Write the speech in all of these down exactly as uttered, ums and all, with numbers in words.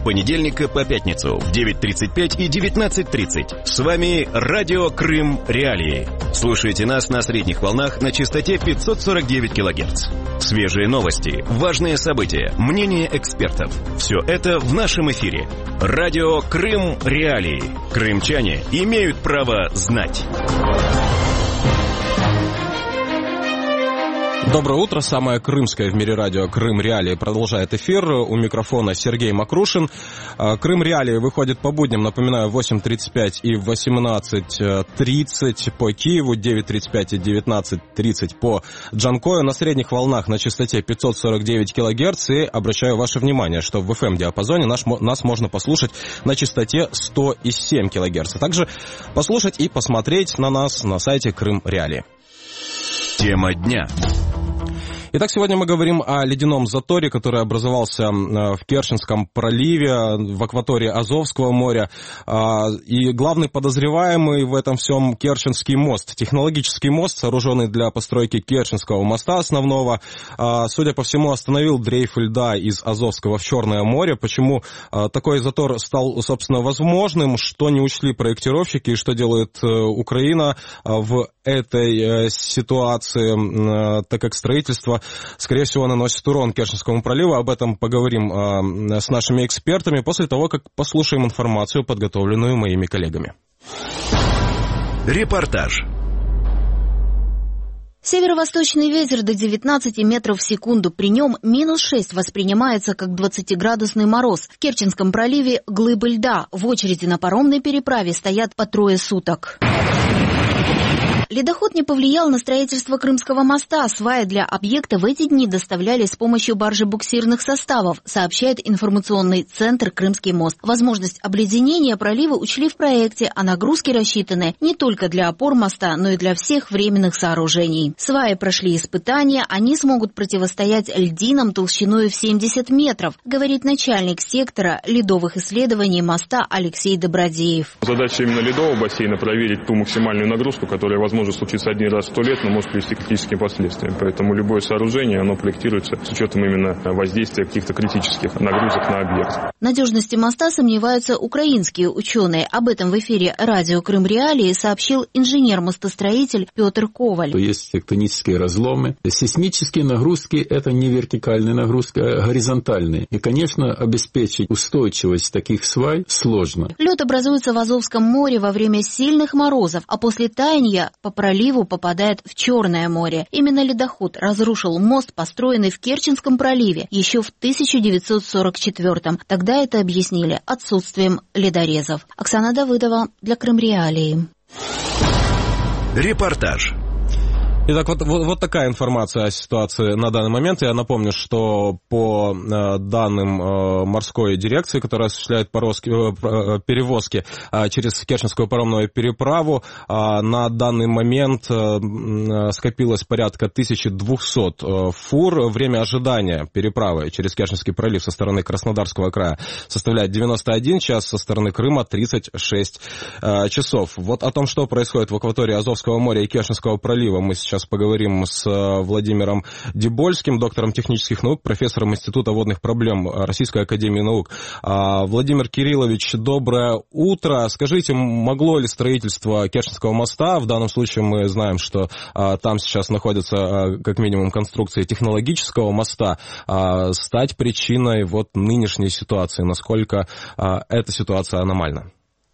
понедельника по пятницу в девять тридцать пять и девятнадцать тридцать. С вами Радио Крым Реалии. Слушайте нас на средних волнах на частоте пятьсот сорок девять килогерц. Свежие новости, важные события, мнения экспертов. Все это в нашем эфире. Радио Крым Реалии. Крымчане имеют право знать. Доброе утро. Самое крымское в мире радио «Крым Реалии» продолжает эфир. У микрофона Сергей Макрушин. «Крым Реалии» выходит по будням, напоминаю, в восемь тридцать пять и в восемнадцать тридцать по Киеву, девять тридцать пять и девятнадцать тридцать по Джанкою, на средних волнах на частоте пятьсот сорок девять килогерц. И обращаю ваше внимание, что в эф эм-диапазоне наш, нас можно послушать на частоте сто семь килогерц. А также послушать и посмотреть на нас на сайте «Крым Реалии». Тема дня. Итак, сегодня мы говорим о ледяном заторе, который образовался в Керченском проливе, в акватории Азовского моря. И главный подозреваемый в этом всем — Керченский мост. Технологический мост, сооруженный для постройки Керченского моста основного, судя по всему, остановил дрейф льда из Азовского в Черное море. Почему такой затор стал, собственно, возможным, что не учли проектировщики и что делает Украина в этой ситуации, так как строительство, скорее всего, наносит урон Керченскому проливу. Об этом поговорим э, с нашими экспертами после того, как послушаем информацию, подготовленную моими коллегами. Репортаж. Северо-восточный ветер до девятнадцати метров в секунду. При нем минус шесть воспринимается как двадцатиградусный мороз. В Керченском проливе глыбы льда. В очереди на паромной переправе стоят по трое суток. Ледоход не повлиял на строительство Крымского моста. Сваи для объекта в эти дни доставляли с помощью баржи-буксирных составов, сообщает информационный центр «Крымский мост». Возможность обледенения пролива учли в проекте, а нагрузки рассчитаны не только для опор моста, но и для всех временных сооружений. Сваи прошли испытания, они смогут противостоять льдинам толщиной в семьдесят метров, говорит начальник сектора ледовых исследований моста Алексей Добродеев. Задача именно ледового бассейна — проверить ту максимальную нагрузку, которая возможна может случиться один раз в сто лет, но может привести к критическим последствиям. Поэтому любое сооружение, оно проектируется с учетом именно воздействия каких-то критических нагрузок на объект. В надежности моста сомневаются украинские ученые. Об этом в эфире радио «Крым Реалии» сообщил инженер-мостостроитель Петр Коваль. Есть тектонические разломы. Сейсмические нагрузки — это не вертикальные нагрузки, а горизонтальные. И, конечно, обеспечить устойчивость таких свай сложно. Лед образуется в Азовском море во время сильных морозов, а после таяния по проливу попадает в Черное море. Именно ледоход разрушил мост, построенный в Керченском проливе еще в тысяча девятьсот сорок четвёртом. Тогда это объяснили отсутствием ледорезов. Оксана Давыдова для Крым Реалии. Репортаж. Итак, вот, вот, вот такая информация о ситуации на данный момент. Я напомню, что по э, данным э, морской дирекции, которая осуществляет пороски, э, перевозки э, через Керченскую паромную переправу, э, на данный момент э, скопилось порядка тысяча двести э, фур. Время ожидания переправы через Керченский пролив со стороны Краснодарского края составляет девяносто один час, со стороны Крыма тридцать шесть э, часов. Вот о том, что происходит в акватории Азовского моря и Керченского пролива, мы сейчас Сейчас поговорим с Владимиром Дебольским, доктором технических наук, профессором Института водных проблем Российской академии наук. Владимир Кириллович, доброе утро. Скажите, могло ли строительство Керченского моста, в данном случае мы знаем, что там сейчас находятся как минимум конструкции технологического моста, стать причиной вот нынешней ситуации? Насколько эта ситуация аномальна?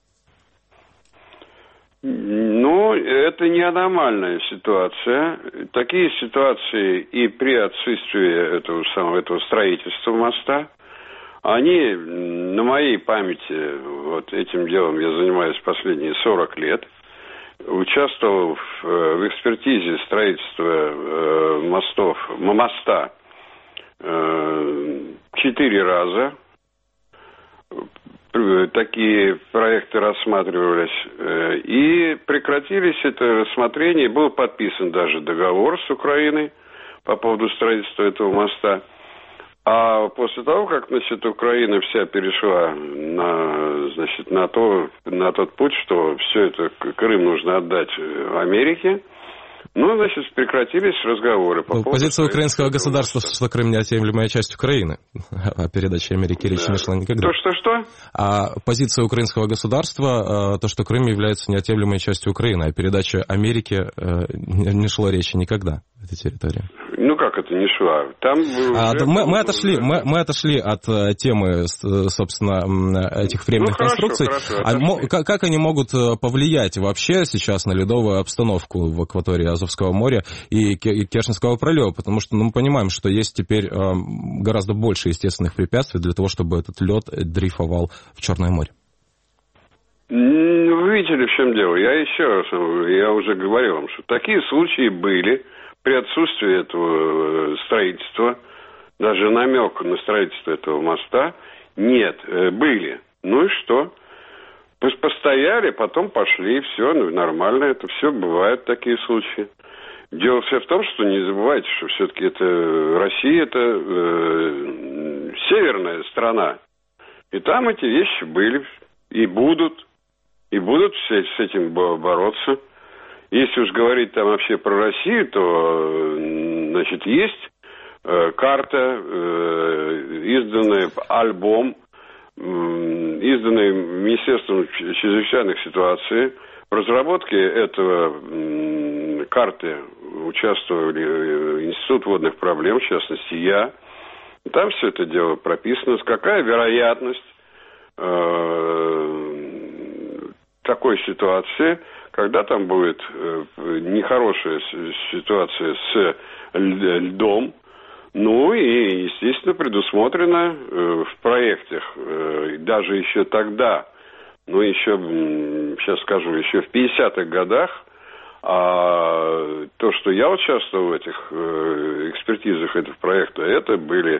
Ну, это не аномальная ситуация. Такие ситуации и при отсутствии этого самого этого строительства моста, они на моей памяти, вот этим делом я занимаюсь последние сорок лет, участвовал в, в экспертизе строительства э, мостов, моста э, четыре раза. Такие проекты рассматривались, и прекратились это рассмотрение. Был подписан даже договор с Украиной по поводу строительства этого моста. А после того, как, значит, Украина вся перешла на, значит, на, то, на тот путь, что все это, Крым нужно отдать Америке, Ну, значит, прекратились разговоры. По ну, позиция украинского государства, что Крым неотъемлемая часть Украины, а передаче Америки речи да. не шла никогда. То, что, что? А позиция украинского государства, то, что Крым является неотъемлемой частью Украины, а передаче Америки не шло речи никогда, этой территории. Ну, как это не шла? Там а, мы, мы, отошли, мы, мы отошли от темы, собственно, этих временных ну, конструкций. Хорошо, а мо, как, как они могут повлиять вообще сейчас на ледовую обстановку в акватории Азовского моря и Керченского пролива? Потому что ну, мы понимаем, что есть теперь гораздо больше естественных препятствий для того, чтобы этот лед дрейфовал в Черное море. Вы видели, в чем дело? Я еще раз, я уже говорил вам, что такие случаи были при отсутствии этого строительства, даже намека на строительство этого моста нет, были. Ну и что? Постояли, потом пошли, все, ну, нормально, это все, бывают такие случаи. Дело все в том, что не забывайте, что все-таки это Россия, это э, северная страна. И там эти вещи были, и будут, и будут все с этим бороться. Если уж говорить там вообще про Россию, то, значит, есть э, карта, э, изданная, альбом, э, изданный Министерством чрезвычайных ситуаций. В разработке этого э, карты участвовали Институт водных проблем, в частности, я. Там все это дело прописано, какая вероятность э, такой ситуации, когда там будет э, нехорошая ситуация с льдом, ну и, естественно, предусмотрено э, в проектах, э, даже еще тогда, ну еще, сейчас скажу, еще в пятидесятых годах, а то, что я участвовал в этих э, экспертизах этих проектов, это были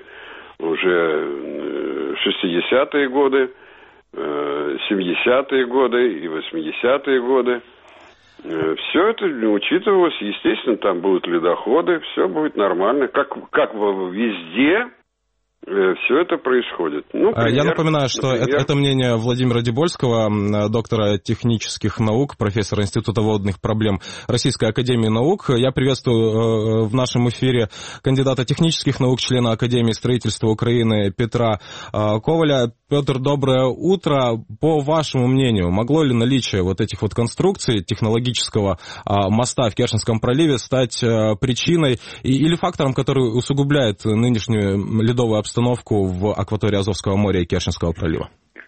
уже шестидесятые годы, семидесятые годы и восьмидесятые годы. Все это учитывалось, естественно, там будут ледоходы, все будет нормально, как, как везде. Все это происходит. Ну, пример, Я напоминаю, что например... это, это мнение Владимира Дебольского, доктора технических наук, профессора Института водных проблем Российской академии наук. Я приветствую в нашем эфире кандидата технических наук, члена Академии строительства Украины Петра Коваля. Петр, доброе утро. По вашему мнению, могло ли наличие вот этих вот конструкций технологического моста в Керченском проливе стать причиной или фактором, который усугубляет нынешнюю ледовую обстановку обстановку в акватории Азовского моря и Керченского пролива?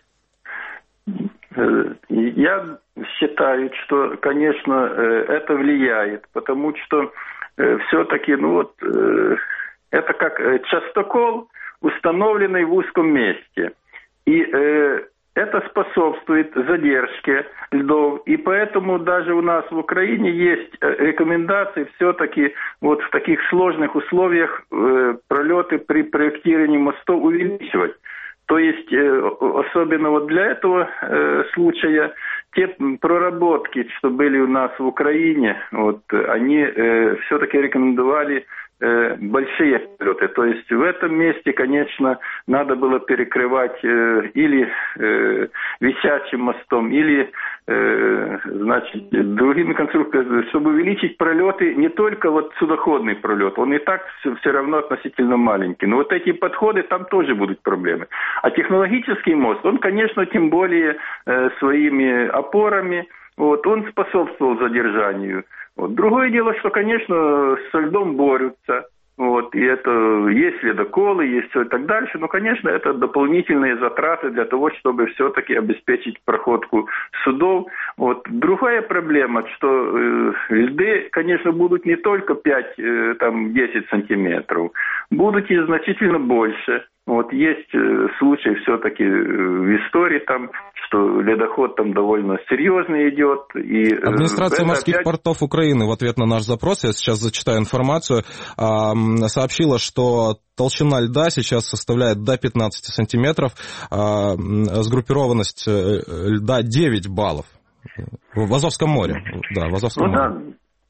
Я считаю, что, конечно, это влияет, потому что все-таки, ну вот, это как частокол, установленный в узком месте. И это способствует задержке льдов, и поэтому даже у нас в Украине есть рекомендации все-таки вот в таких сложных условиях э, пролеты при проектировании мостов увеличивать. То есть э, особенно вот для этого э, случая те проработки, что были у нас в Украине, вот они э, все-таки рекомендовали большие пролеты. То есть в этом месте, конечно, надо было перекрывать э, или э, висячим мостом, или э, значит, другими конструкциями, чтобы увеличить пролеты, не только вот судоходный пролет, он и так все, все равно относительно маленький. Но вот эти подходы, там тоже будут проблемы. А технологический мост, он, конечно, тем более э, своими опорами, вот, он способствовал задержанию. Вот. Другое дело, что, конечно, со льдом борются, вот, и это есть ледоколы, есть все и так дальше, но, конечно, это дополнительные затраты для того, чтобы все-таки обеспечить проходку судов. Вот. Другая проблема, что э, льды, конечно, будут не только пять-десять сантиметров, будут и значительно больше. Вот есть э, случаи все-таки в истории там, что ледоход там довольно серьезный идет. И, э, Администрация морских опять... портов Украины в ответ на наш запрос, я сейчас зачитаю информацию, э, сообщила, что толщина льда сейчас составляет до пятнадцати сантиметров, э, сгруппированность льда девять баллов. В Азовском море, да, в Азовском ну, море. Да.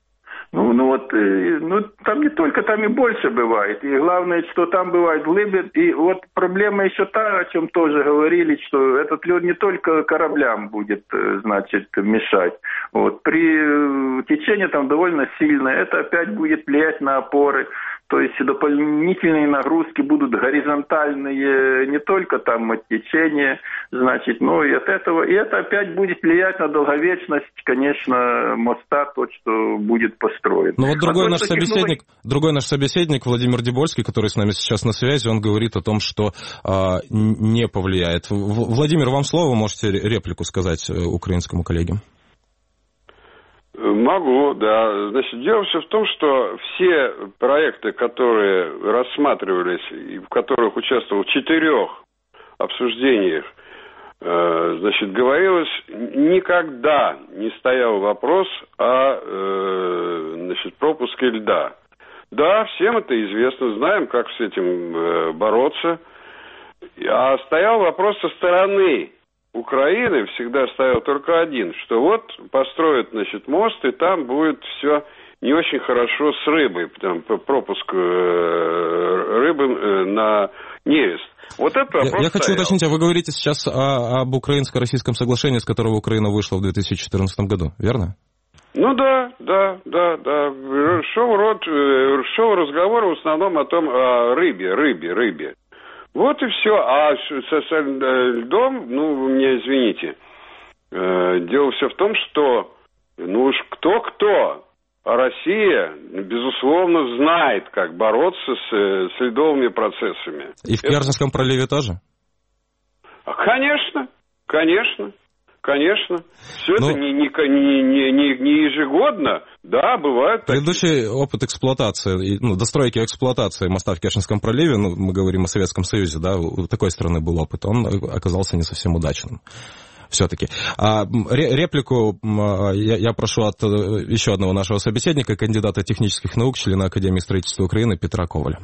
Ну, ну вот, ну, там не только, там и больше бывает. И главное, что там бывает глыбы. И вот проблема еще та, о чем тоже говорили, что этот лед не только кораблям будет, значит, мешать. Вот. При течении там довольно сильное, это опять будет влиять на опоры. То есть дополнительные нагрузки будут горизонтальные, не только там от течения, значит, но и от этого. И это опять будет влиять на долговечность, конечно, моста, тот, что будет построен. Но вот другой а наш собеседник, технологии... другой наш собеседник, Владимир Дебольский, который с нами сейчас на связи, он говорит о том, что а, не повлияет. Владимир, вам слово, вы можете реплику сказать украинскому коллеге. Могу, да. Значит, дело все в том, что все проекты, которые рассматривались и в которых участвовал в четырех обсуждениях, э, значит, говорилось, никогда не стоял вопрос о э, значит, пропуске льда. Да, всем это известно, знаем, как с этим э, бороться. А стоял вопрос со стороны Украины, всегда стоял только один, что вот построят, значит, мост, и там будет все не очень хорошо с рыбой, там пропуск э, рыбы э, на нерест. Вот это вопрос Я, я хочу стоял. уточнить, а вы говорите сейчас о, об украинско-российском соглашении, с которого Украина вышла в две тысячи четырнадцатом году, верно? Ну да, да, да, да. Шел, род, шел разговор в основном о том, о рыбе, рыбе, рыбе. Вот и все. А со, со льдом, ну, вы меня извините, э, дело все в том, что, ну уж кто-кто, а Россия, безусловно, знает, как бороться с, с ледовыми процессами. И в Керченском Это... проливе тоже? Конечно, конечно. Конечно. Все ну, это не, не, не, не, не ежегодно. Да, бывает. Предыдущий такие... опыт эксплуатации, ну, достройки и эксплуатации моста в Керченском проливе, ну, мы говорим о Советском Союзе, да, у такой страны был опыт, он оказался не совсем удачным. Все-таки. А реплику я, я прошу от еще одного нашего собеседника, кандидата технических наук, члена Академии строительства Украины Петра Коваля.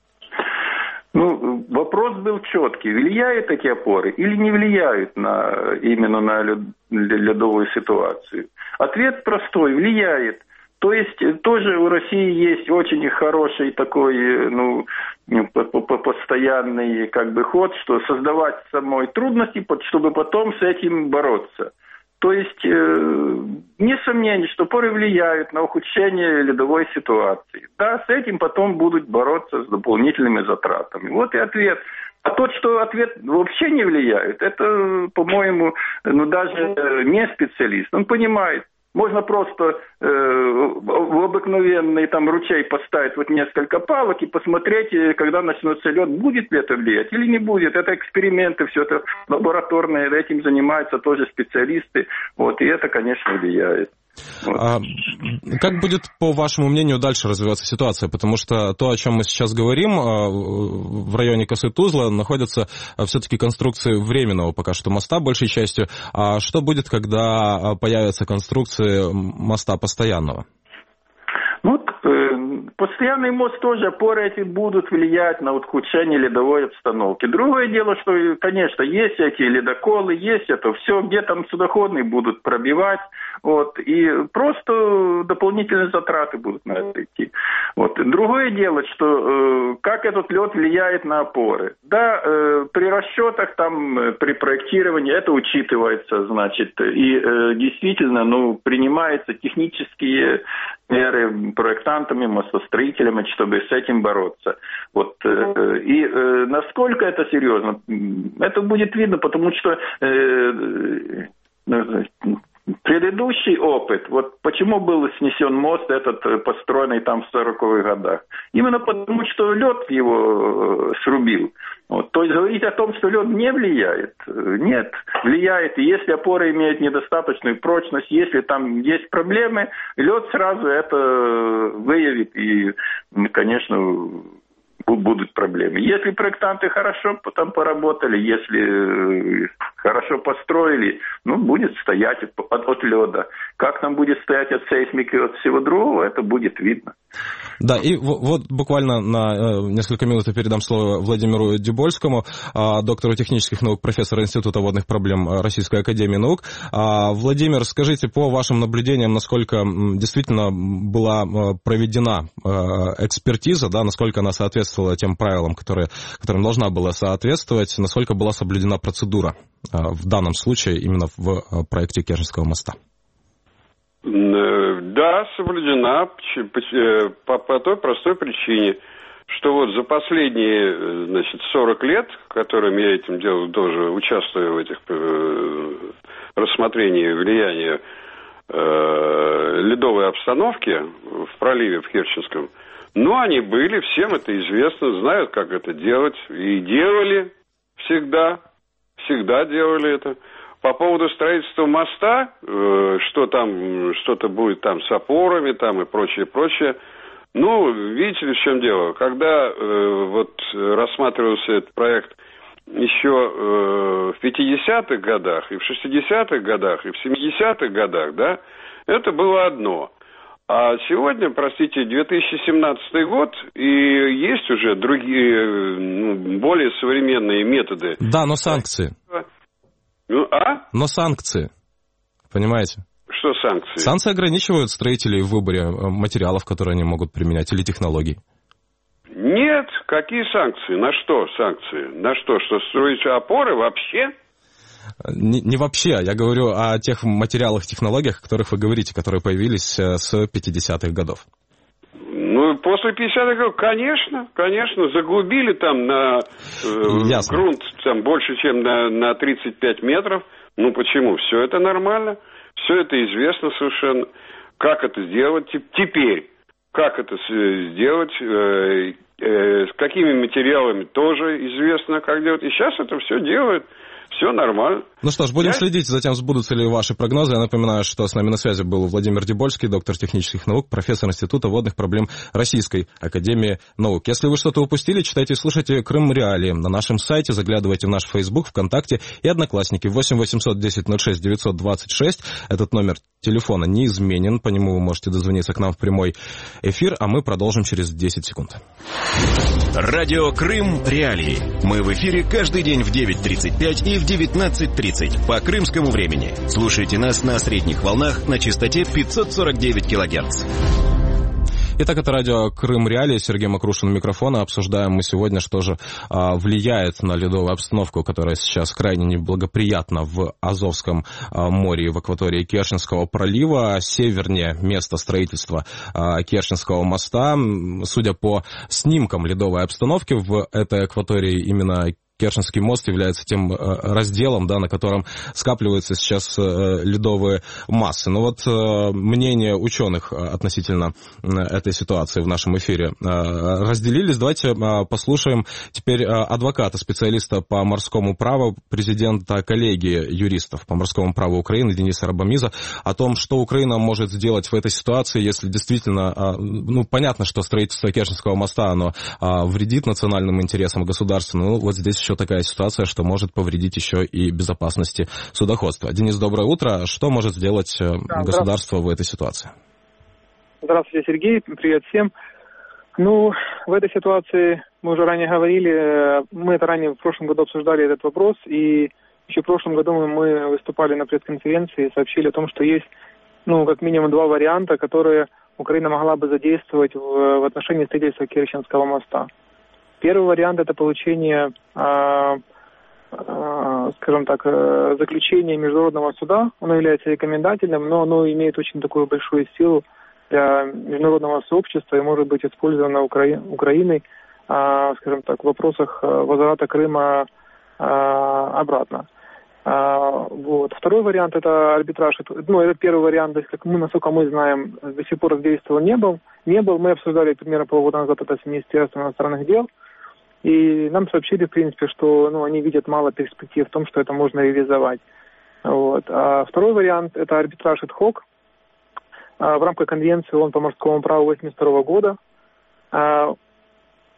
Ну, вопрос был четкий. Влияют эти опоры или не влияют на, именно на ледовую ситуацию? Ответ простой. Влияет. То есть тоже у России есть очень хороший такой, ну, постоянный как бы ход, что создавать самой трудности, чтобы потом с этим бороться. То есть, э, не сомнение, что поры влияют на ухудшение ледовой ситуации. Да, с этим потом будут бороться с дополнительными затратами. Вот и ответ. А тот, что ответ вообще не влияет, это, по-моему, ну даже не специалист. Он понимает. Можно просто э, в обыкновенный там ручей поставить вот несколько палок и посмотреть, когда начнется лед, будет ли это влиять или не будет. Это эксперименты, все это лабораторные, этим занимаются тоже специалисты. Вот, и это, конечно, влияет. Вот. А как будет, по вашему мнению, дальше развиваться ситуация? Потому что то, о чем мы сейчас говорим, в районе Косы-Тузла находятся все-таки конструкции временного пока что моста, большей частью. А что будет, когда появятся конструкции моста постоянного? Ну, постоянный мост тоже, опоры эти будут влиять на ухудшение ледовой обстановки. Другое дело, что, конечно, есть эти ледоколы, есть это все, где там судоходные будут пробивать, вот, и просто дополнительные затраты будут на это идти. Вот. Другое дело, что э, как этот лед влияет на опоры. Да, э, при расчетах, там, при проектировании это учитывается, значит, и э, действительно, ну, принимаются технические меры проектантами, мостостроителями, чтобы с этим бороться. Вот. И э, насколько это серьезно, это будет видно, потому что э, предыдущий опыт, вот почему был снесен мост этот, построенный там в сороковых годах? Именно потому, что лед его срубил. Вот. То есть говорить о том, что лед не влияет, нет, влияет. И если опора имеет недостаточную прочность, если там есть проблемы, лед сразу это выявит и, конечно, будут проблемы. Если проектанты хорошо там поработали, если Хорошо построили, ну, будет стоять от, от лёда. Как там будет стоять от сейсмики и от всего другого, это будет видно. Да, и вот буквально на несколько минут я передам слово Владимиру Дебольскому, доктору технических наук, профессору Института водных проблем Российской академии наук. Владимир, скажите, по вашим наблюдениям, насколько действительно была проведена экспертиза, да, насколько она соответствовала тем правилам, которые, которым должна была соответствовать, насколько была соблюдена процедура в данном случае именно в проекте Керченского моста? Да, соблюдена по, по той простой причине, что вот за последние, значит, сорок лет, которым я этим делом тоже участвую в этих э, рассмотрении влияния э, ледовой обстановки в проливе в Керченском, ну, они были, всем это известно, знают, как это делать, и делали всегда, всегда делали это. По поводу строительства моста, э, что там, что-то будет там с опорами там и прочее, прочее. Ну, видите ли, в чем дело? Когда э, вот рассматривался этот проект еще э, в пятидесятых годах, и в шестидесятых годах, и в семидесятых годах, да, это было одно. А сегодня, простите, две тысячи семнадцатый год, и есть уже другие, ну, более современные методы. Да, но санкции. Ну, а? Но санкции, понимаете? Что санкции? Санкции ограничивают строителей в выборе материалов, которые они могут применять, или технологий. Нет, какие санкции? На что санкции? На что? Что строить опоры вообще? Не, не вообще, я говорю о тех материалах, технологиях, о которых вы говорите, которые появились с пятидесятых годов. Ну, после пятидесятых годов, конечно, конечно, заглубили там на э, грунт там, больше, чем на, на тридцать пять метров. Ну, почему? Все это нормально, все это известно совершенно. Как это сделать теперь? Как это сделать? Э, э, с какими материалами тоже известно, как делать. И сейчас это все делают. Все нормально. Ну что ж, будем Я... следить за тем, сбудутся ли ваши прогнозы. Я напоминаю, что с нами на связи был Владимир Дебольский, доктор технических наук, профессор Института водных проблем Российской академии наук. Если вы что-то упустили, читайте и слушайте Крым Реалии на нашем сайте, заглядывайте в наш Facebook, ВКонтакте и Одноклассники. восемь восемьсот десять ноль шесть девятьсот двадцать шесть. Этот номер телефона неизменен, по нему вы можете дозвониться к нам в прямой эфир, а мы продолжим через десять секунд. Радио Крым Реалии. Мы в эфире каждый день в девять тридцать пять и в девятнадцать тридцать по крымскому времени. Слушайте нас на средних волнах на частоте пятьсот сорок девять килогерц. Итак, это радио Крым Реалии. Сергей Макрушин у микрофона. Обсуждаем мы сегодня, что же а, влияет на ледовую обстановку, которая сейчас крайне неблагоприятна в Азовском а, море и в акватории Керченского пролива. Севернее место строительства а, Керченского моста. Судя по снимкам ледовой обстановки в этой акватории, именно Керченский мост является тем разделом, да, на котором скапливаются сейчас ледовые массы. Но вот мнение ученых относительно этой ситуации в нашем эфире разделились. Давайте послушаем теперь адвоката, специалиста по морскому праву, президента коллегии юристов по морскому праву Украины Дениса Рабамиза о том, что Украина может сделать в этой ситуации, если действительно, ну, понятно, что строительство Керченского моста, оно вредит национальным интересам государства, но вот здесь еще такая ситуация, что может повредить еще и безопасности судоходства. Денис, доброе утро. Что может сделать да, государство в этой ситуации? Здравствуйте, Сергей. Привет всем. Ну, в этой ситуации мы уже ранее говорили, мы это ранее в прошлом году обсуждали этот вопрос, и еще в прошлом году мы выступали на пресс-конференции и сообщили о том, что есть, ну, как минимум два варианта, которые Украина могла бы задействовать в, в отношении строительства Керченского моста. Первый вариант – это получение, э, э, скажем так, э, заключения международного суда. Оно является рекомендательным, но оно имеет очень такую большую силу для международного сообщества и может быть использовано Укра... Украиной, э, скажем так, в вопросах возврата Крыма э, обратно. Э, вот. Второй вариант – это арбитраж. Ну, это первый вариант, то есть, как мы, насколько мы знаем, до сих пор задействован не был. Не был. Мы обсуждали примерно полгода назад это с Министерством иностранных дел. И нам сообщили, в принципе, что, ну, они видят мало перспектив в том, что это можно реализовать. Вот. А второй вариант – это арбитраж ad-hoc в рамках Конвенции ООН по морскому праву восемьдесят второго года.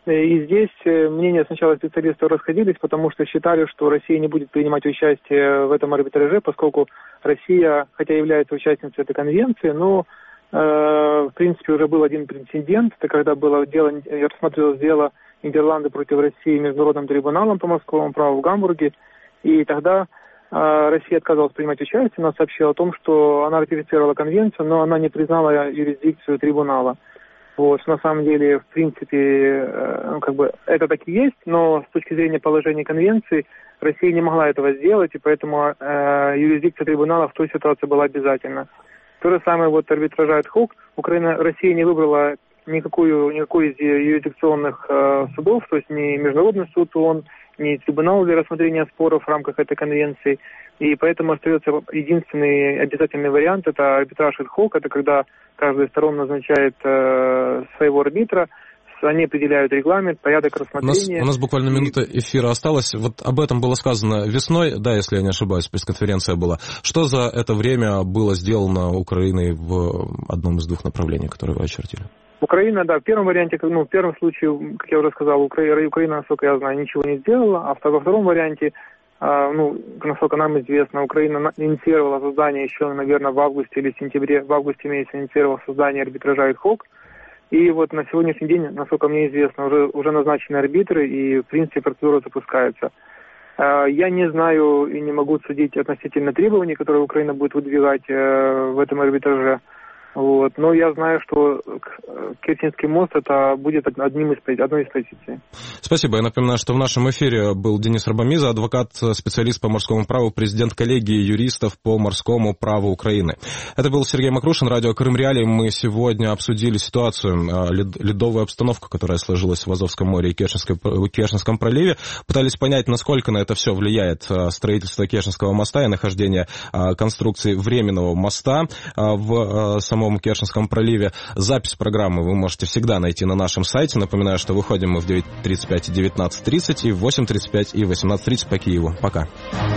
И здесь мнения сначала специалистов расходились, потому что считали, что Россия не будет принимать участие в этом арбитраже, поскольку Россия, хотя является участницей этой конвенции, но э, в принципе уже был один прецедент, это когда было дело, рассматривалось дело Нидерланды против России Международным трибуналом по морскому праву в Гамбурге, и тогда э, Россия отказалась принимать участие, она сообщила о том, что она ратифицировала конвенцию, но она не признала юрисдикцию трибунала. Вот, на самом деле, в принципе, ну, как бы это так и есть, но с точки зрения положения конвенции Россия не могла этого сделать, и поэтому э, юрисдикция трибунала в той ситуации была обязательна. То же самое вот арбитража ad-hoc. Украина, Россия не выбрала никакую, никакой из юрисдикционных э, судов, то есть ни Международный суд ООН, ни трибунал для рассмотрения споров в рамках этой конвенции. И поэтому остается единственный обязательный вариант, это арбитраж ad-hoc, это когда каждая из сторон назначает э, своего арбитра, они определяют регламент, порядок рассмотрения. У нас, у нас буквально минута эфира осталась. Вот об этом было сказано весной, да, если я не ошибаюсь, пресс-конференция была. Что за это время было сделано Украиной в одном из двух направлений, которые вы очертили? Украина, да, в первом варианте, ну, в первом случае, как я уже сказал, Украина, Украина, насколько я знаю, ничего не сделала, а во втором варианте, а, ну, насколько нам известно, Украина инициировала создание еще, наверное, в августе или сентябре, в августе месяце инициировала создание арбитража ad-hoc. И вот на сегодняшний день, насколько мне известно, уже, уже назначены арбитры, и, в принципе, процедура запускается. А, я не знаю и не могу судить относительно требований, которые Украина будет выдвигать э, в этом арбитраже. Вот. Но я знаю, что Керченский мост это будет одним из, одной из позиций. Спасибо. Я напоминаю, что в нашем эфире был Денис Рабамиза, адвокат, специалист по морскому праву, президент коллегии юристов по морскому праву Украины. Это был Сергей Макрушин, радио Крым Реалии. Мы сегодня обсудили ситуацию, ледовую обстановку, которая сложилась в Азовском море и Керченском проливе. Пытались понять, насколько на это все влияет строительство Керченского моста и нахождение конструкции временного моста в самом Керченском проливе. Запись программы вы можете всегда найти на нашем сайте. Напоминаю, что выходим мы в девять тридцать пять и девятнадцать тридцать, и в восемь тридцать пять и восемнадцать тридцать по Киеву. Пока.